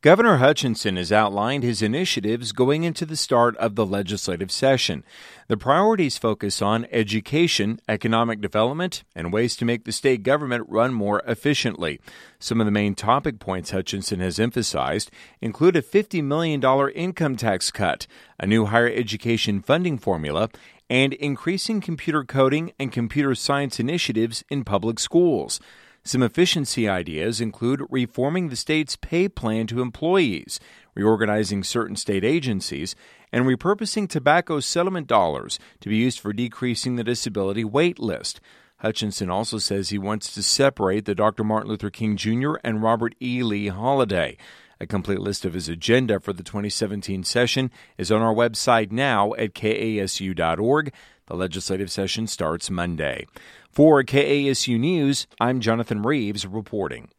Governor Hutchinson has outlined his initiatives going into the start of the legislative session. The priorities focus on education, economic development, and ways to make the state government run more efficiently. Some of the main topic points Hutchinson has emphasized include a $50 million income tax cut, a new higher education funding formula, and increasing computer coding and computer science initiatives in public schools. Some efficiency ideas include reforming the state's pay plan to employees, reorganizing certain state agencies, and repurposing tobacco settlement dollars to be used for decreasing the disability wait list. Hutchinson also says he wants to separate the Dr. Martin Luther King Jr. and Robert E. Lee holiday. A complete list of his agenda for the 2017 session is on our website now at kasu.org. The legislative session starts Monday. For KASU News, I'm Jonathan Reeves reporting.